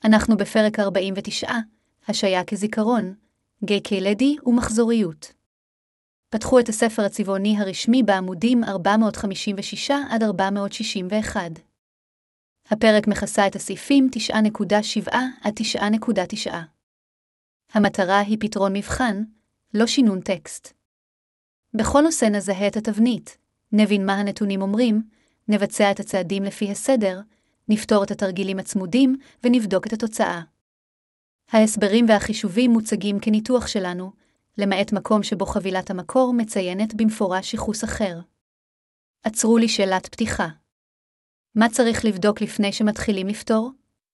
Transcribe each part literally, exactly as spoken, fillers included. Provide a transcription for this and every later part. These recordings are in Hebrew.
אנחנו בפרק ארבעים ותשע, השעיה כזיכרון, גיא קלדי ומחזוריות. פתחו את הספר הצבעוני הרשמי בעמודים ארבע מאות חמישים ושש עד ארבע מאות שישים ואחת. הפרק מכסה את הסעיפים תשע נקודה שבע עד תשע נקודה תשע. המטרה היא פתרון מבחן, לא שינון טקסט. בכל נושא נזהה את התבנית, נבין מה הנתונים אומרים, נבצע את הצעדים לפי הסדר, נפתור את התרגילים הצמודים ונבדוק את התוצאה. ההסברים והחישובים מוצגים כניתוח שלנו, למעט מקום שבו חבילת המקור מציינת במפורש ייחוס אחר. עצרו לי שאלת פתיחה. מה צריך לבדוק לפני שמתחילים לפתור?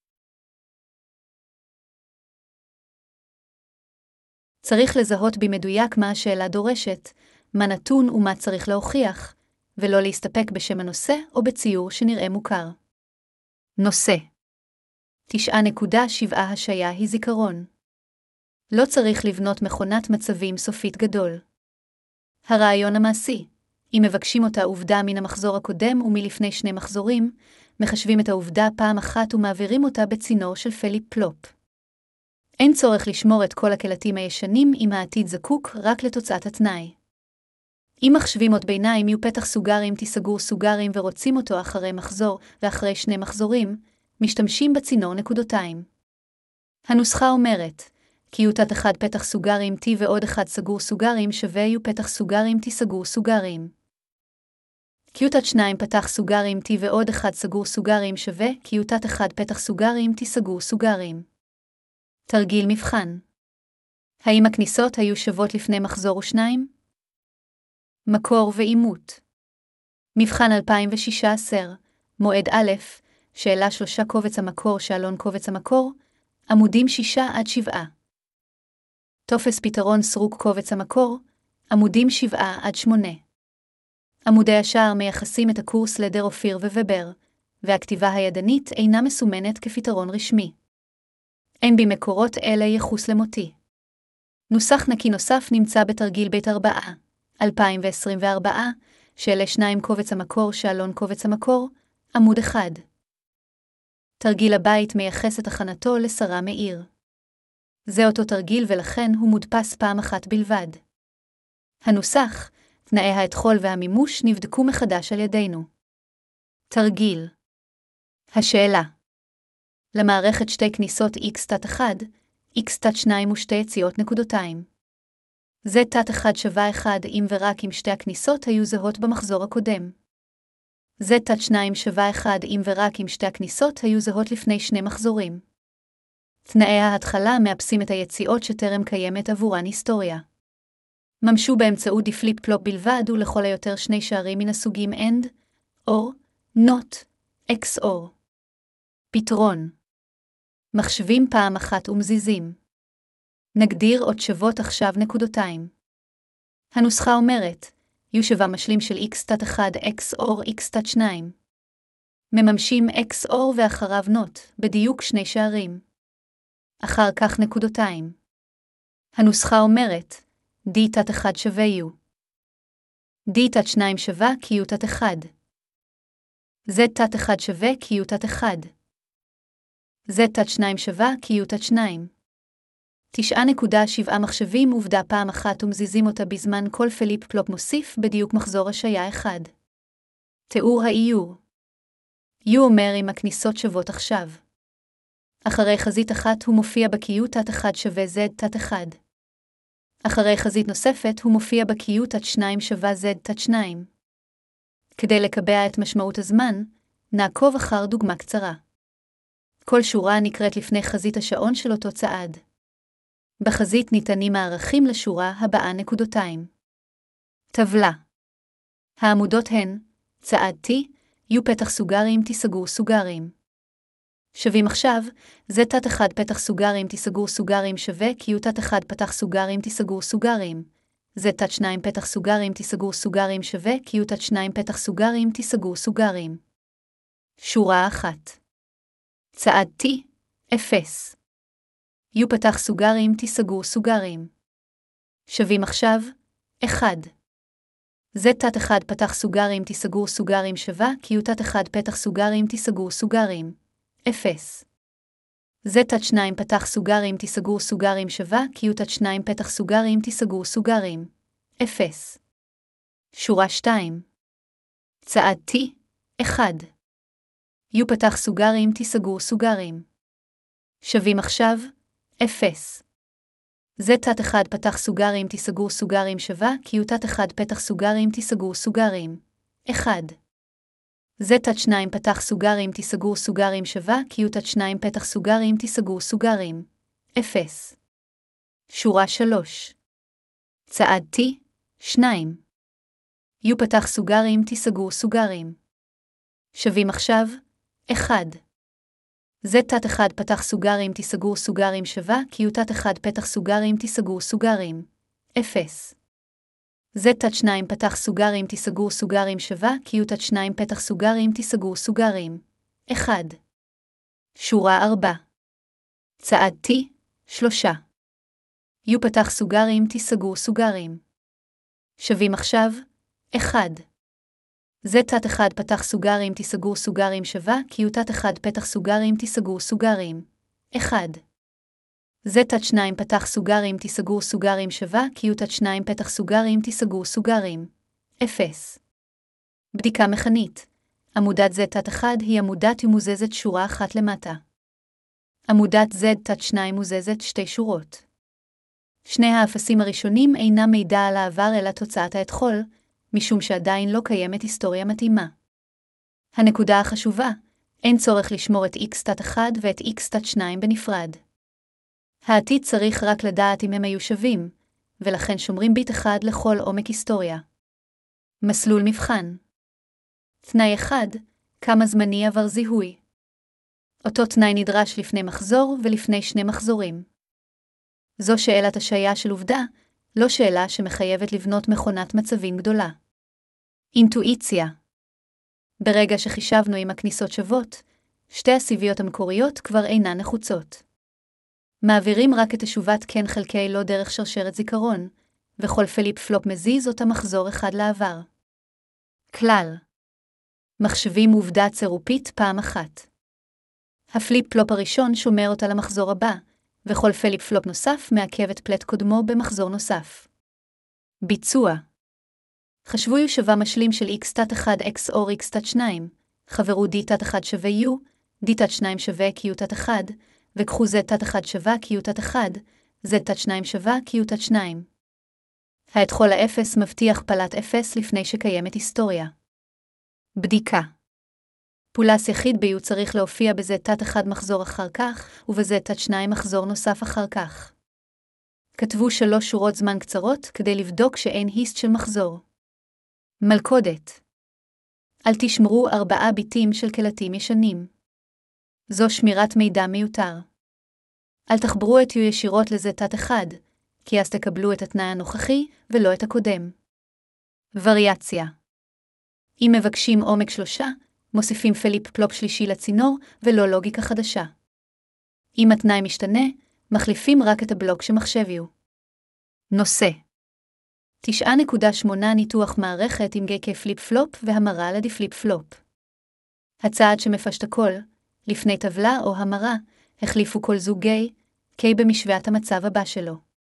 צריך לזהות במדויק מה השאלה דורשת, מה נתון ומה צריך להוכיח, ולא להסתפק בשם הנושא או בציור שנראה מוכר. נושא תשע נקודה שבע השעיה היא זיכרון. לא צריך לבנות מכונת מצבים סופית גדול. הרעיון המעשי, אם מבקשים אותה עובדה מן המחזור הקודם ומלפני שני מחזורים, מחשבים את העובדה פעם אחת ומעבירים אותה בצינור של פליפ פלופ. אין צורך לשמור את כל הקלטים הישנים אם העתיד זקוק רק לתוצאת התנאי. אם מחשבים עוד ביניים יהיו פתח סוגרים תיסגור סוגרים ורוצים אותו אחרי מחזור ואחרי שני מחזורים, משתמשים בצינור נקודותיים. הנוסחה אומרת, כי יותת אחד פתח סוגרים T ועוד אחד סגור סוגרים שווה יהיו פתח סוגרים T סגור סוגרים. כי יותת שניים פתח סוגרים T ועוד אחד סגור סוגרים שווה כי יותת אחד פתח סוגרים T סגור סוגרים. תרגיל מבחן. האם הכניסות היו שוות לפני מחזור ושניים? מקור ואימות. מבחן אלפיים ושש עשרה, מועד א', שאלה שלושה קובץ המקור שאלון קובץ המקור, עמודים שישה עד שבעה. טופס פתרון סרוק קובץ המקור, עמודים שבעה עד שמונה. עמודי השער מייחסים את הקורס לדר אופיר ובר, והכתיבה הידנית אינה מסומנת כפתרון רשמי. אין במקורות אלה ייחוס למותי. נוסח נקי נוסף נמצא בתרגיל בית ארבעה, אלפיים עשרים וארבע, שאלה שניים קובץ המקור שאלון קובץ המקור, עמוד אחד. תרגיל הבית מייחס את הכנתו לשרה מאיר. זה אותו תרגיל ולכן הוא מודפס פעם אחת בלבד. הנוסח, תנאי האתחול והמימוש נבדקו מחדש על ידינו. תרגיל. השאלה. למערכת שתי כניסות x תת אחד, x תת שתיים ושתי יציאות נקודותיים. z תת אחד שווה אחד אם ורק אם שתי הכניסות היו זהות במחזור הקודם. z תת שתיים שווה אחד אם ורק אם שתי הכניסות היו זהות לפני שני מחזורים. תנאי ההתחלה מאפסים את היציאות שטרם קיימת עבורן היסטוריה. ממשו באמצעות דיפליפ פלופ בלבד ולכל היותר שני שערים מן הסוגים AND, OR, NOT, אקס אור. פתרון. מחשבים פעם אחת ומזיזים. נגדיר עוד שוות עכשיו נקודותיים. הנוסחה אומרת, U שווה משלים של x תת אחד x אור x תת שתיים. מממשים x אור ואחריו NOT, בדיוק שני שערים. אחר כך נקודותיים. הנוסחה אומרת, d תת אחד שווה u. d תת שתיים שווה כי u תת אחד. z תת אחד שווה כי u תת אחד. z תת שתיים שווה כי u תת שתיים. תשע נקודה שבע מחשבים עובדה פעם אחת ומזיזים אותה בזמן כל פליפ פלופ מוסיף בדיוק מחזור השעיה אחד. תיאור האיור. U אומר אם הכניסות שוות עכשיו. אחרי חזית אחת הוא מופיע ב-Q תת אחד שווה Z תת אחד. אחרי חזית נוספת הוא מופיע ב-Q תת שתיים שווה Z תת שתיים. כדי לקבע את משמעות הזמן, נעקוב אחר דוגמה קצרה. כל שורה נקראת לפני חזית השעון של אותו צעד. בחזית ניתנים הערכים לשורה הבאה נקודותיים. טבלה. העמודות הן, צעד T, U פתח סוגרים תיסגור סוגרים. שווים עכשיו, Z תת אחד פתח סוגרים תיסגור סוגרים שווה כי U תת אחד פתח סוגרים תיסגור סוגרים. Z תת שתיים פתח סוגרים תיסגור סוגרים שווה כי U תת שתיים פתח סוגרים תיסגור סוגרים. שורה אחת. צעד T, אפס. U פתח סוגרים תיסגור סוגרים. שווים עכשיו, אחד. Z תת אחד פתח סוגרים תיסגור סוגרים שווה כי U תת אחד פתח סוגרים תיסגור סוגרים. אפס. ז שתיים פתח סוגרים תסגור סוגרים שווה q שתיים פתח סוגרים תסגור סוגרים. אפס. שורה שתיים. צעד T. אחד. U פתח סוגרים תסגור סוגרים. שווים עכשיו. אפס. ז אחד פתח סוגרים תסגור סוגרים שווה q אחד פתח סוגרים תסגור סוגרים. אחד. ז שתיים פתח סוגרים תסגור סוגרים שווה q שתיים פתח סוגרים תסגור סוגרים. אפס. שורה שלוש. צעד T. שתיים. U פתח סוגרים תסגור סוגרים. שווים עכשיו. אחד. ז אחד פתח סוגרים תסגור סוגרים שווה q אחד פתח סוגרים תסגור סוגרים. אפס. ז שתיים פתח סוגרים תסגור סוגרים שווה q שתיים פתח סוגרים תסגור סוגרים. אחד. שורה ארבע. צעד T. שלושה. U פתח סוגרים תסגור סוגרים. שווים עכשיו. אחד. ז אחד פתח סוגרים תסגור סוגרים שווה q אחד פתח סוגרים תסגור סוגרים. אחד. ז שתיים פתח סוגרים תסגור סוגרים שווה q שתיים פתח סוגרים תסגור סוגרים. אפס. בדיקה מכנית. עמודת ז אחד היא עמודת ומוזזת שורה אחת למטה. עמודת ז שתיים מוזזת שתי שורות. שני האפסים הראשונים אינם מידע על העבר אלא תוצאת האתחול, משום שעדיין לא קיימת היסטוריה מתאימה. הנקודה החשובה, אין צורך לשמור את x אחד ואת x שתיים בנפרד. העתיד צריך רק לדעת אם הם היו שווים, ולכן שומרים ביט אחד לכל עומק היסטוריה. מסלול מבחן. תנאי אחד, כמה זמני עבר זיהוי. אותו תנאי נדרש לפני מחזור ולפני שני מחזורים. זו שאלת השעיה של עובדה, לא שאלה שמחייבת לבנות מכונת מצבים גדולה. אינטואיציה. ברגע שחישבנו עם הכניסות שוות, שתי הסיביות המקוריות כבר אינן נחוצות. מעבירים רק את תשובת כן חלקי לא דרך שרשרת זיכרון, וכל פליפ פלופ מזיז אותה מחזור אחד לעבר. כלל. מחשבים עובדה צירופית פעם אחת. הפליפ פלופ הראשון שומר אותה למחזור הבא, וכל פליפ פלופ נוסף מעכב את פלט קודמו במחזור נוסף. ביצוע. חשבו U שווה משלים של x אחד x או x שתיים, חברו d אחד שווה u, d שתיים שווה q אחד, וקחו z אחד שווה q אחד, z שתיים שווה q שתיים. האתחול האפס מבטיח פלט אפס לפני שקיימת היסטוריה. בדיקה. פולס יחיד ב-U צריך להופיע בז אחד מחזור אחר כך, ובז שתיים מחזור נוסף אחר כך. כתבו שלוש שורות זמן קצרות כדי לבדוק שאין היסט של מחזור. מלכודת. אל תשמרו ארבעה ביטים של קלטים ישנים. זו שמירת מידע מיותר. אל תחברו את U ישירות לז אחד, כי אז תקבלו את התנאי הנוכחי ולא את הקודם. וריאציה. אם מבקשים עומק שלושה, מוסיפים פליפ פלופ שלישי לצינור ולא לוגיקה חדשה. אם התנאי משתנה, מחליפים רק את הבלוק שמחשב U. נושא. תשע נקודה שמונה ניתוח מערכת עם גי כפליפ פלופ והמרה לדיפליפ פלופ. הצעד שמפשט הכל, לפני טבלה או המרה, החליפו כל זוג גי, K במשוואת המצב הבא שלו.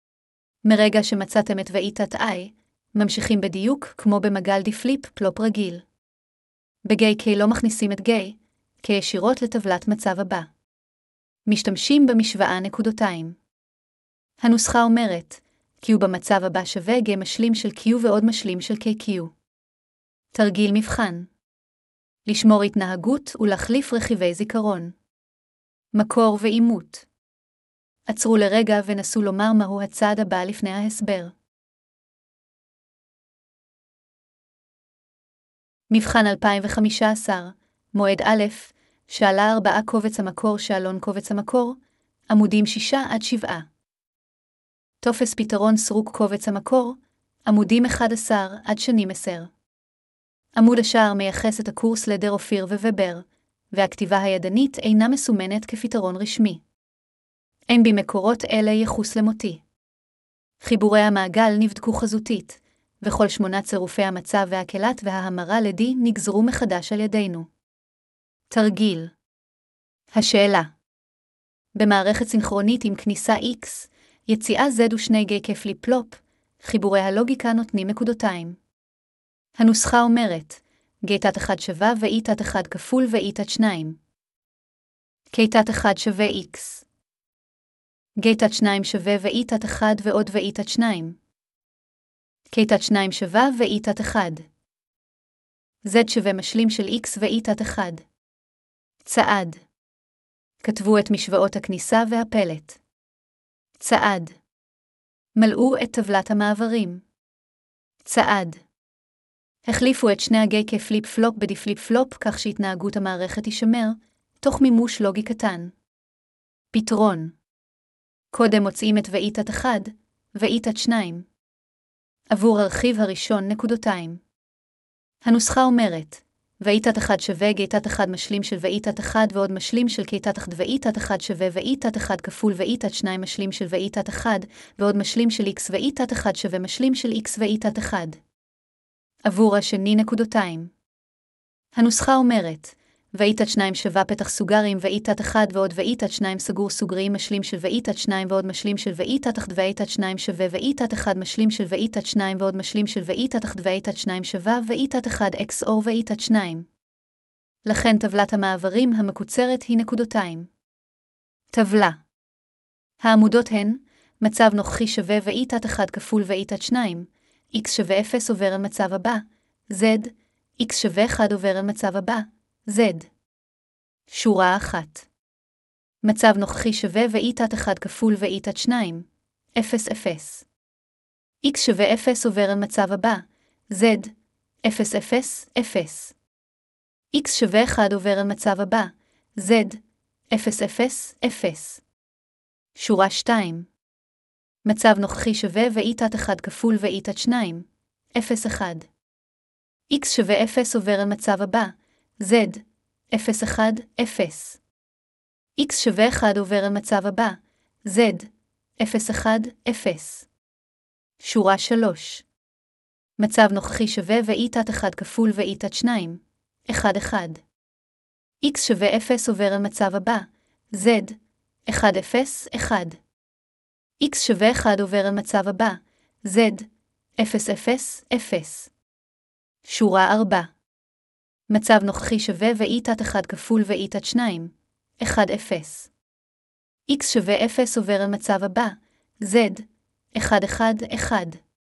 מרגע שמצאתם את ואיתת I, ממשיכים בדיוק כמו במגל דיפליפ פלופ רגיל. בגי K לא מכניסים את גי, K ישירות לטבלת מצב הבא. משתמשים במשוואה נקודותיים. הנוסחה אומרת, Q במצב הבא שווה G משלים של Q ועוד משלים של K Q. תרגיל מבחן. לשמור התנהגות ולהחליף רכיבי זיכרון. מקור ואימות. עצרו לרגע ונסו לומר מהו הצעד הבא לפני ההסבר. מבחן אלפיים וחמש עשרה, מועד א', שאלה ארבעה קובץ המקור שאלון קובץ המקור, עמודים שישה עד שבעה. תופס פתרון סרוק קובץ המקור, עמודים אחד עשר עד שנים עשר. עמוד השער מייחס את הקורס לדר אופיר וובר, והכתיבה הידנית אינה מסומנת כפתרון רשמי. אין בי מקורות אלה יחוס למותי. חיבורי המעגל נבדקו חזותית, וכל שמונה צירופי המצב והקלט וההמרה לדי נגזרו מחדש על ידינו. תרגיל. השאלה. במערכת סינכרונית עם כניסה X, יציאה Z ושני גיא כפליפ-פלופ, חיבורי הלוגיקה נותנים נקודותיים. הנוסחה אומרת, גיא תת אחד שווה ו-E תת אחד כפול ו-E תת שתיים. K תת אחד שווה X. גיא תת שתיים שווה ו-E תת אחד ועוד ו-E תת שתיים. K תת שתיים שווה ו-E תת אחד. Z שווה משלים של X ו-E תת אחד. צעד. כתבו את משוואות הכניסה והפלט. צעד. מלאו את טבלת המעברים. צעד. החליפו את שני הגיא כפליפ-פלופ בדיפליפ-פלופ כך שהתנהגות המערכת יישמר, תוך מימוש לוגי קטן. פתרון. קודם מוצאים את ו-E תת אחד ו-E תת שתיים. עבור הרכיב הראשון נקודותיים. הנוסחה אומרת, ו-E תת אחד שווה גיא תת אחד משלים של ו-E תת אחד ועוד משלים של K תת אחד ו-E תת אחד שווה ו-E תת אחד כפול ו-E תת שתיים משלים של ו-E תת אחד ועוד משלים של X ו-E תת אחד שווה משלים של X ו-E תת אחד. עבור השני נקודותיים. הנוסחה אומרת, ו-E תת שתיים שווה פתח סוגרים ו-E תת אחד ועוד ו-E תת שתיים סגור סוגרים משלים של ו-E תת שתיים ועוד משלים של ו-E תת אחד ו-E תת שתיים שווה ו-E תת אחד משלים של ו-E תת שתיים ועוד משלים של ו-E תת אחד ו-E תת שתיים שווה ו-E תת אחד X או ו-E תת שתיים. לכן טבלת המעברים המקוצרת היא נקודותיים. טבלה. העמודות הן, מצב נוכחי שווה ו-E תת אחד כפול ו-E תת שתיים, X שווה אפס עובר על מצב הבא, Z, X שווה אחד עובר על מצב הבא, Z. שורה אחת. מצב נוכחי שווה ו-E תת אחד כפול ו-E תת שתיים, אפס אפס. X שווה אפס עובר על מצב הבא, Z, אפס אפס אפס. X שווה אחד עובר על מצב הבא, Z, אפס אפס אפס. שורה שתיים. מצב נוכחי שווה ו-E תת אחד כפול ו-E תת שתיים, אפס אחד. X שווה אפס עובר על מצב הבא, Z, אפס אחד אפס. X שווה אחד עובר על מצב הבא, Z, אפס אחד אפס. שורה שלוש. מצב נוכחי שווה ו-E תת אחד כפול ו-E תת שתיים, אחד אחד. X שווה אפס עובר על מצב הבא, Z, אחד אפס אחד. X שווה אחד עובר על מצב הבא, Z, אפס אפס אפס. שורה ארבע. מצב נוכחי שווה ו-E תת אחד כפול ו-E תת שתיים, אחד אפס. X שווה אפס עובר על מצב הבא, Z, אחד אחד אחד.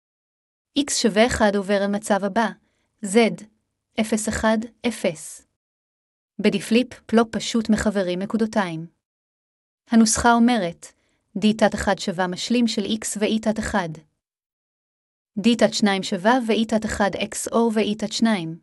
X שווה אחד עובר על מצב הבא, Z, אפס אחד אפס. בדיפליפ פלופ פשוט מחברים נקודותיים. הנוסחה אומרת, D תת אחד שווה משלים של X ו-E תת אחד. D תת שתיים שווה ו-E תת אחד X או ו-E תת שתיים.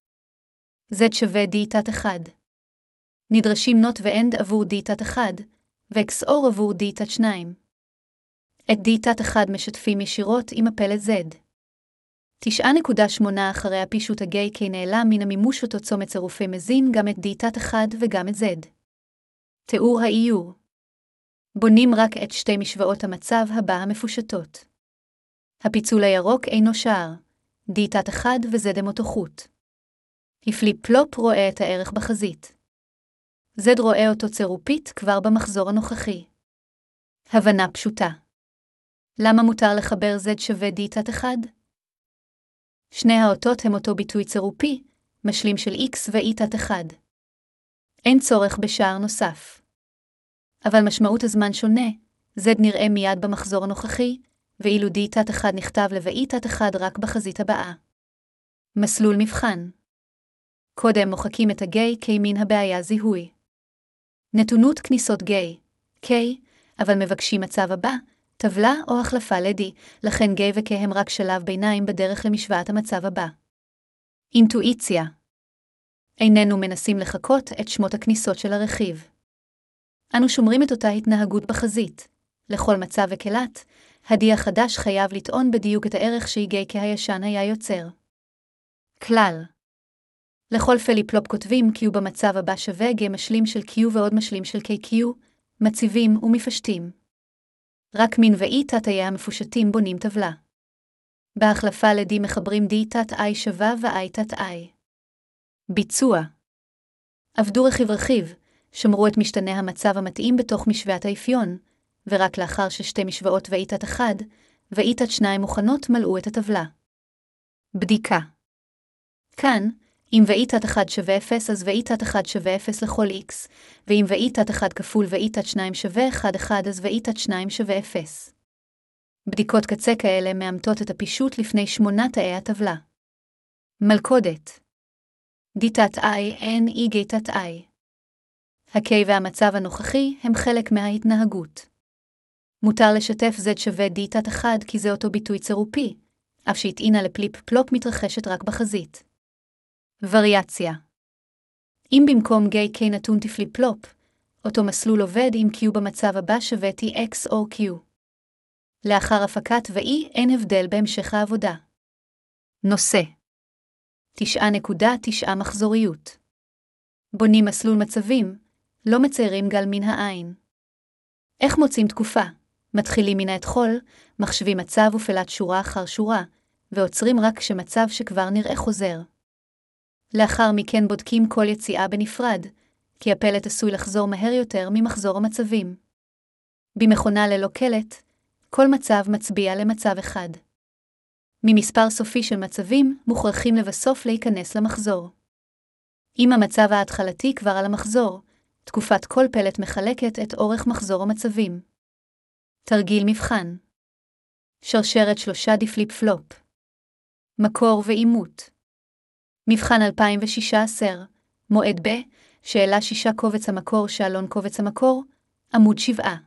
Z שווה D תת אחד. נדרשים נוט ואנד עבור D תת אחד, ו-X או עבור D תת שתיים. את D תת אחד משתפים ישירות עם הפלט Z. תשע נקודה שמונה אחרי הפישוט הגיא K נעלם מן המימוש אותו צומת צירופי מזין גם את D תת אחד וגם את Z. תיאור האיור. בונים רק את שתי משוואות המצב הבא המפושטות. הפיצול הירוק אינו שער, D תת אחד ו-Z הם אותו חוט. הפליפ-פלופ רואה את הערך בחזית. Z רואה אותו צירופית כבר במחזור הנוכחי. הבנה פשוטה. למה מותר לחבר Z שווה D תת אחד? שני האותות הם אותו ביטוי צירופי, משלים של X ו-E תת אחד. אין צורך בשער נוסף. אבל משמעות הזמן שונה, Z נראה מיד במחזור הנוכחי, ואילו D תת אחד נכתב ל-E תת אחד רק בחזית הבאה. מסלול מבחן. קודם מוחקים את הגיא K מן הבעיה זיהוי. נתונות כניסות גיא K, אבל מבקשים מצב הבא, טבלה או החלפה ל-D, לכן גיא ו-K הם רק שלב ביניים בדרך למשוואת המצב הבא. אינטואיציה. איננו מנסים לחכות את שמות הכניסות של הרכיב. אנו שומרים את אותה התנהגות בחזית. לכל מצב וקלט, ה-D החדש חייב לטעון בדיוק את הערך שהגיא K הישן היה יוצר. כלל. לכל פליפ-פלופ כותבים Q במצב הבא שווה G משלים של Q ועוד משלים של K Q, מציבים ומפשטים. רק מין ו-E תת-I המפושטים בונים טבלה. בהחלפה ל-D מחברים D תת-I שווה ו-I תת-I. ביצוע. עבדו רכיב רכיב, שמרו את משתנה המצב המתאים בתוך משוואת האפיון, ורק לאחר ששתי משוואות ואיתת אחד ואיתת שניים מוכנות מלאו את הטבלה. בדיקה. כאן, אם ואיתת אחד שווה אפס אז ואיתת אחד שווה אפס לכל x, ואם ואיתת אחד כפול ואיתת שניים שווה אחד אחד אז ואיתת שניים שווה אפס. בדיקות קצה כאלה מאמתות את הפישוט לפני שמונת תאי הטבלה. מלכודת. דיתת i n e גיתת i. ה-K והמצב הנוכחי הם חלק מההתנהגות. מותר לשתף Z שווה דיתת אחד כי זה אותו ביטוי צירופי, אף שהטעינה לפליפ פלופ מתרחשת רק בחזית. וריאציה. אם במקום גיי K נתון תפליפ פלופ, אותו מסלול עובד עם Q במצב הבא שווה Tx או Q. לאחר הפקת ו-E אין הבדל בהמשך העבודה. נושא. תשע נקודה תשע מחזוריות. בונים מסלול מצבים, לא מציירים גל מן העין. איך מוצאים תקופה? מתחילים מן האתחול, מחשבים מצב ופלט שורה אחר שורה, ועוצרים רק כשמצב שכבר נראה חוזר. לאחר מכן בודקים כל יציאה בנפרד, כי הפלט עשוי לחזור מהר יותר ממחזור המצבים. במכונה ללא קלט, כל מצב מצביע למצב אחד. ממספר סופי של מצבים מוכרחים לבסוף להיכנס למחזור. אם המצב ההתחלתי כבר על המחזור, תקופת כל פלט מחלקת את אורך מחזור המצבים. תרגיל מבחן. שרשרת שלושה דיפליפ פלופ. מקור ואימות. מבחן אלפיים ושישה עשר. מועד ב. שאלה שישה קובץ המקור שאלון קובץ המקור. עמוד שבעה.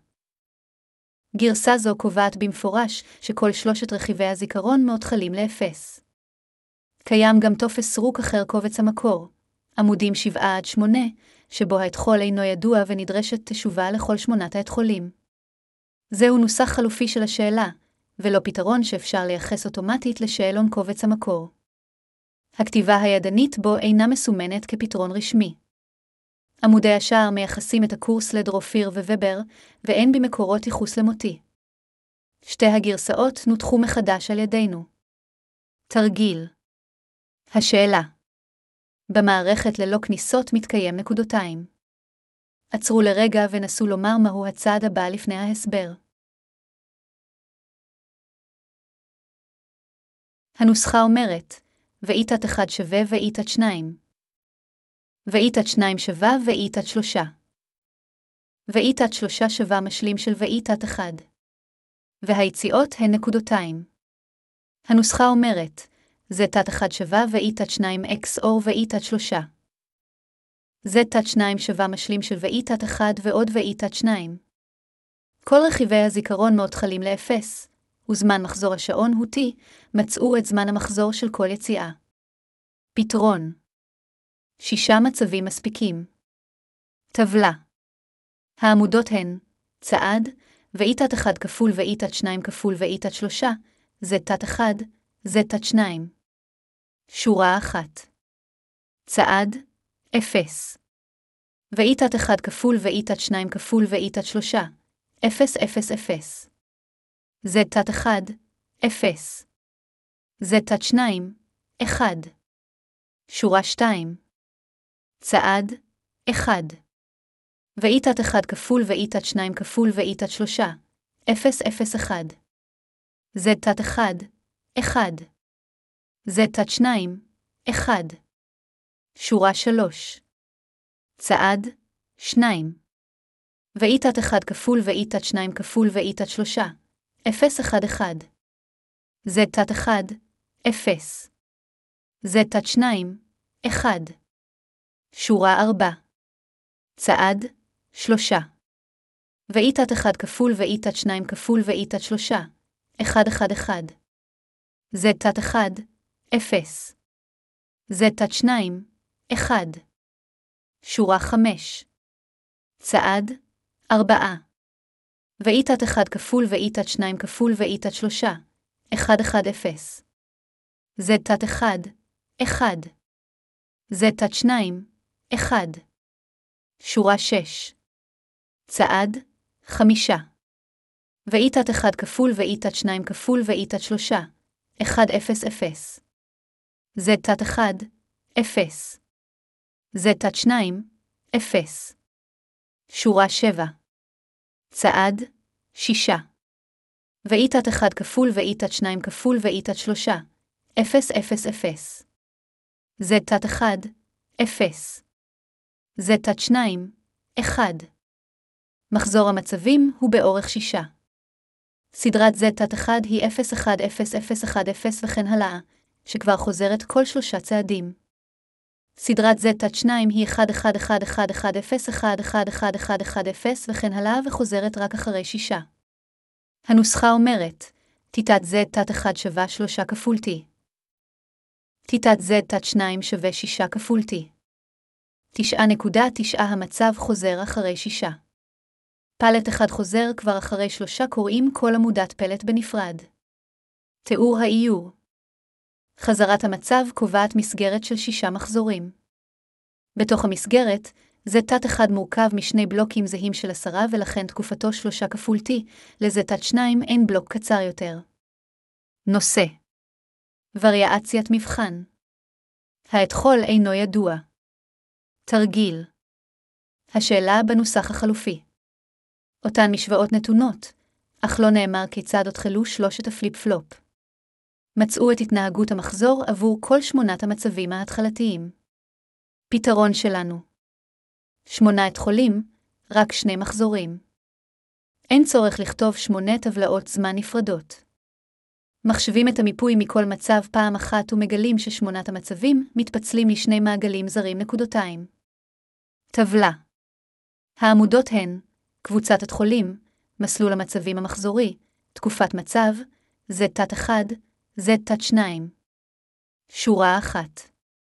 גרסה זו קובעת במפורש שכל שלושת רכיבי הזיכרון מאותחלים לאפס. קיים גם טופס סרוק אחר קובץ המקור. עמודים שבעה עד שמונה, שבו האתחול אינו ידוע ונדרשת תשובה לכל שמונת האתחולים. זהו נוסח חלופי של השאלה, ולא פתרון שאפשר לייחס אוטומטית לשאלון קובץ המקור. הכתיבה הידנית בו אינה מסומנת כפתרון רשמי. עמודי השער מייחסים את הקורס לדרופיר וובר, ואין במקורות ייחוס למותי. שתי הגרסאות נותחו מחדש על ידינו. תרגיל. השאלה. במערכת ללא כניסות מתקיים נקודותיים. עצרו לרגע ונסו לומר מהו הצעד הבא לפני ההסבר. הנוסחה אומרת, ואיתת אחד שווה ואיתת שניים. ואיתת שניים שווה ואיתת שלושה. ואיתת שלושה שווה משלים של ואיתת אחד. והיציאות הן נקודותיים. הנוסחה אומרת, זה תת אחד שווה ואיתת שניים x אור ואיתת שלושה. זה תת שניים שווה משלים של ואיתת אחד ועוד ואיתת שניים. כל רכיבי הזיכרון מאותחלים לאפס, וזמן מחזור השעון הוא t, מצאו את זמן המחזור של כל יציאה. פתרון. שישה מצבים מספיקים. טבלה. העמודות הן צעד, ואיתת אחד כפול ואיתת שניים כפול ואיתת שלושה, זה תת אחד, זה תת שניים. שורה אחת. צעד, אפס. ואיתת אחד כפול ואיתת שניים כפול ואיתת שלושה, אפס אפס אפס. זה תת אחד, אפס. זה תת שניים, אחד. שורה שתיים. צעד, אחד. ואיתת אחד כפול ואיתת שניים כפול ואיתת שלושה, אפס אפס אחד. זה תת אחד, אחד. זה תת שניים, אחד. שורה שלוש. צעד, שניים. ואיתת אחד כפול ואיתת שניים כפול ואיתת שלושה, אפס אחד אחד. זה תת אחד, אפס. זה תת שניים, אחד. שורה ארבע. צעד, שלושה. ואיתת אחד כפול ואיתת שניים כפול ואיתת שלושה, אחד אחד אחד. זה תת אחד, אפס. זה תת שניים, אחד. שורה חמש. צעד, ארבעה. ואיתת אחד כפול ואיתת שניים כפול ואיתת שלושה, אחד אחד אפס. זה תת אחד, אחד. זה תת שניים, אחד. שורה שש. צעד, חמישה. ואיתת אחד כפול ואיתת שניים כפול ואיתת שלושה, אחד אפס אפס. זה תת אחד, אפס. זה תת שניים, אפס. שורה שבע. צעד, שישה. ואיתת אחד כפול ואיתת שניים כפול ואיתת שלושה. אפס אפס אפס. Z תת אחד, אפס. Z תת שניים, אחד. מחזור המצבים הוא באורך שישה. סדרת Z תת אחד היא אפס אחד אפס אפס אחד אפס וכן הלאה, שכבר חוזרת כל שלושה צעדים. סדרת Z תת שניים היא אחד אחד אחד אחד אחד אפס אחד אחד אחד אחד אחד אפס וכן הלאה וחוזרת רק אחרי שישה. הנוסחה אומרת, תיתת Z תת אחד שווה שלושה כפול T. תיתת Z תת שניים שווה שישה כפול T. תשע נקודה תשע המצב חוזר אחרי שישה. פלט אחד חוזר כבר אחרי שלושה קוראים כל עמודת פלט בנפרד. תיאור האיור. חזרת המצב קובעת מסגרת של שישה מחזורים. בתוך המסגרת, Z תת אחד מורכב משני בלוקים זהים של עשרה ולכן תקופתו שלושה כפול T, לZ תת שניים אין בלוק קצר יותר. נושא. וריאציית מבחן. האתחול אינו ידוע. תרגיל. השאלה בנוסח החלופי. אותן משוואות נתונות, אך לא נאמר כיצד הותחלו שלושת הפליפ-פלופ. מצאו את התנהגות המחזור עבור כל שמונת המצבים ההתחלתיים. פתרון שלנו. שמונה אתחולים, רק שני מחזורים. אין צורך לכתוב שמונה טבלאות זמן נפרדות. מחשבים את המיפוי מכל מצב פעם אחת ומגלים ששמונת המצבים מתפצלים לשני מעגלים זרים נקודותיים. טבלה. העמודות הן קבוצת אתחולים, מסלול המצבים המחזורי, תקופת מצב, Z תת אחד, Z תת שניים. שורה אחת.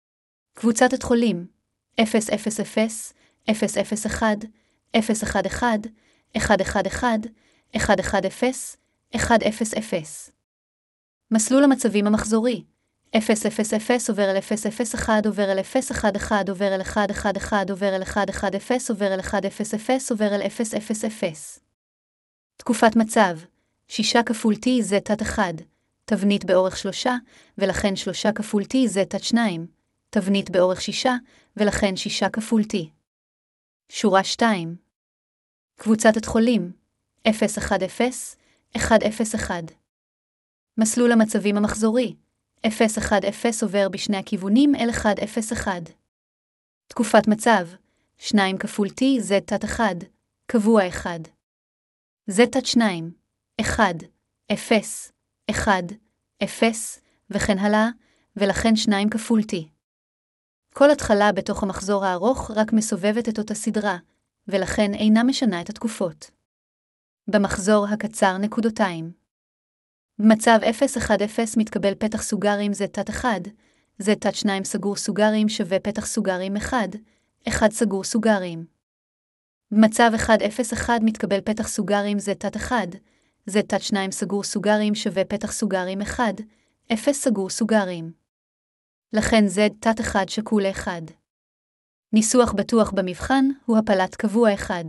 קבוצת אתחולים, אפס אפס אפס, אפס אפס אחת, אפס אחת אחת, אחת אחת אחת, אחת אחת אפס, אחת אפס אפס. מסלול המצבים המחזורי, אפס אפס אפס עובר אל אפס אפס אחת עובר אל אפס אחת אחת עובר אל אחת אחת אחת עובר אל אחת אחת אפס עובר אל אחת אפס אפס עובר אל אפס אפס אפס. תקופת מצב, שישה כפול T Z תת אחד, תבנית באורך שלושה, ולכן שלושה כפול T Z תת שניים, תבנית באורך שישה, ולכן שישה כפול T. שורה שתיים. קבוצת אתחולים, אפס אחת אפס, אחת אפס אחת. מסלול המצבים המחזורי, אפס אחת אפס עובר בשני הכיוונים אל אחת אפס אחת. תקופת מצב, שניים כפול T Z תת אחד, קבוע אחד. Z תת שניים, אחד, אפס, אחד, אפס, וכן הלאה, ולכן שניים כפול T. כל התחלה בתוך המחזור הארוך רק מסובבת את אותה סדרה, ולכן אינה משנה את התקופות. במחזור הקצר נקודותיים. במצב אפס אחת אפס מתקבל פתח סוגרים Z תת אחד, Z תת שניים סגור סוגרים שווה פתח סוגרים אחד, אחד סגור סוגרים. במצב אחד אפס אחת מתקבל פתח סוגרים Z תת אחד, Z תת שניים סגור סוגרים שווה פתח סוגרים אחד, אפס סגור סוגרים. לכן Z תת אחד שקול לאחד. ניסוח בטוח במבחן הוא הפלת קבוע אחד.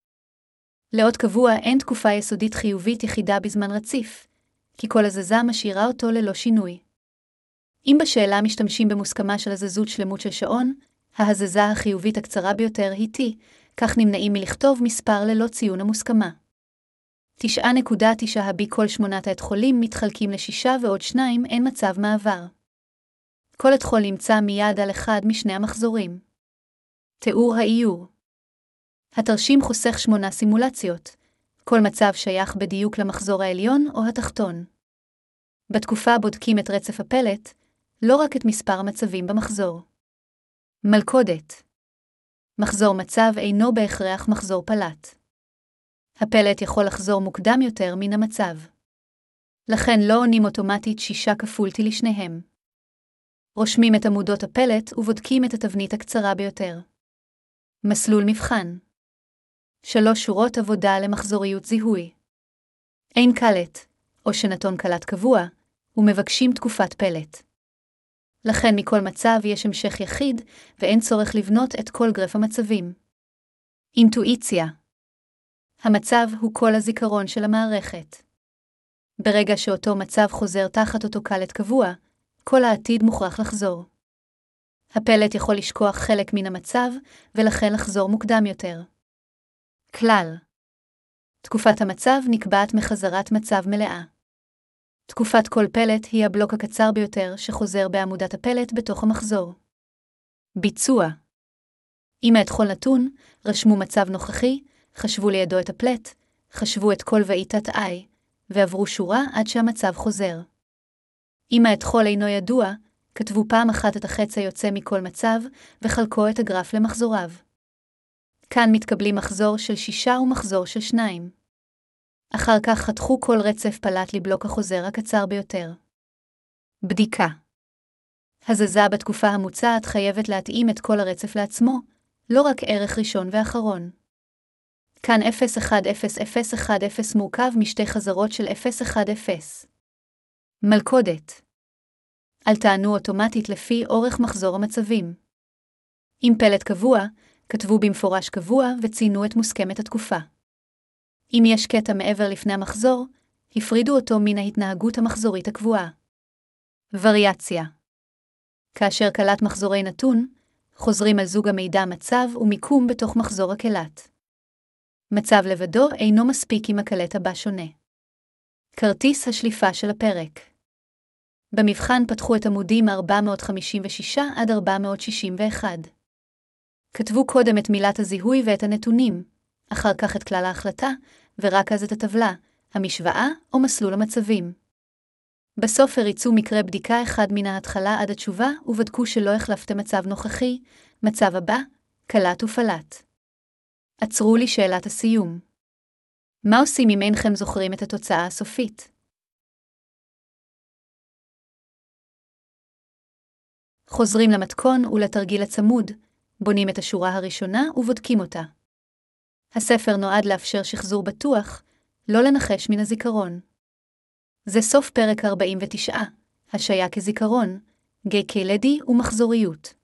לאות קבוע אין תקופה יסודית חיובית יחידה בזמן רציף, כי כל הזזה משאירה אותו ללא שינוי. אם בשאלה משתמשים במוסכמה של הזזות שלמות של שעון, ההזזה החיובית הקצרה ביותר היא T, כך נמנעים מלכתוב מספר ללא ציון המוסכמה. תשע נקודה תשע הבי כל שמונת האתחולים מתחלקים לשישה ועוד שניים אין מצב מעבר. כל אתחול נמצא מיד על אחד משני המחזורים. תיאור האיור. התרשים חוסך שמונה סימולציות. כל מצב שייך בדיוק למחזור העליון או התחתון. בתקופה בודקים את רצף הפלט, לא רק את מספר המצבים במחזור. מלכודת. מחזור מצב אינו בהכרח מחזור פלט. הפלט יכול לחזור מוקדם יותר מן המצב. לכן לא עונים אוטומטית שישה כפול T לשניהם. רושמים את עמודות הפלט ובודקים את התבנית הקצרה ביותר. מסלול מבחן. שלוש שורות עבודה למחזוריות זיהוי. אין קלט, או שנתון קלט קבוע, ומבקשים תקופת פלט. לכן מכל מצב יש המשך יחיד, ואין צורך לבנות את כל גרף המצבים. אינטואיציה. המצב הוא כל הזיכרון של המערכת. ברגע שאותו מצב חוזר תחת אותו קלט קבוע, כל העתיד מוכרח לחזור. הפלט יכול לשכוח חלק מן המצב, ולכן לחזור מוקדם יותר. כלל. תקופת המצב נקבעת מחזרת מצב מלאה. תקופת כל פלט היא הבלוק הקצר ביותר שחוזר בעמודת הפלט בתוך המחזור. ביצוע. אם את כל נתון, רשמו מצב נוכחי, חשבו לידו את הפלט, חשבו את כל ואיתת I, ועברו שורה עד שהמצב חוזר. אם את כל אינו ידוע, כתבו פעם אחת את החץ היוצא מכל מצב, וחלקו את הגרף למחזוריו. כאן מתקבלים מחזור של שישה ומחזור של שניים. אחר כך חתכו כל רצף פלט לבלוק החוזר הקצר ביותר. בדיקה. הזזה בתקופה המוצעת חייבת להתאים את כל הרצף לעצמו, לא רק ערך ראשון ואחרון. כאן אפס אחת אפס אפס אחת אפס מורכב משתי חזרות של אפס אחת אפס. מלכודת. אל תענו אוטומטית לפי אורך מחזור המצבים. אם פלט קבוע, כתבו במפורש קבוע וציינו את מוסכמת התקופה. אם יש קטע מעבר לפני המחזור, הפרידו אותו מן ההתנהגות המחזורית הקבועה. וריאציה. כאשר קלט מחזורי נתון, חוזרים על זוג המידע מצב ומיקום בתוך מחזור הקלט. מצב לבדו אינו מספיק אם הקלט הבא שונה. כרטיס השליפה של הפרק. במבחן פתחו את עמודים ארבע מאות חמישים ושש עד ארבע מאות שישים ואחת. כתבו קודם את מילת הזיהוי ואת הנתונים, אחר כך את כלל ההחלטה, ורק אז את הטבלה, המשוואה או מסלול המצבים. בסוף הריצו מקרה בדיקה אחד מן ההתחלה עד התשובה ובדקו שלא החלפתם מצב נוכחי, מצב הבא, קלט ופלט. עצרו לי שאלת הסיום. מה עושים אם אינכם זוכרים את התוצאה הסופית? חוזרים למתכון ולתרגיל הצמוד, בונים את השורה הראשונה ובודקים אותה. הספר נועד לאפשר שחזור בטוח, לא לנחש מן הזיכרון. זה סוף פרק ארבעים ותשע, השעיה כזיכרון, גיא קלדי ומחזוריות.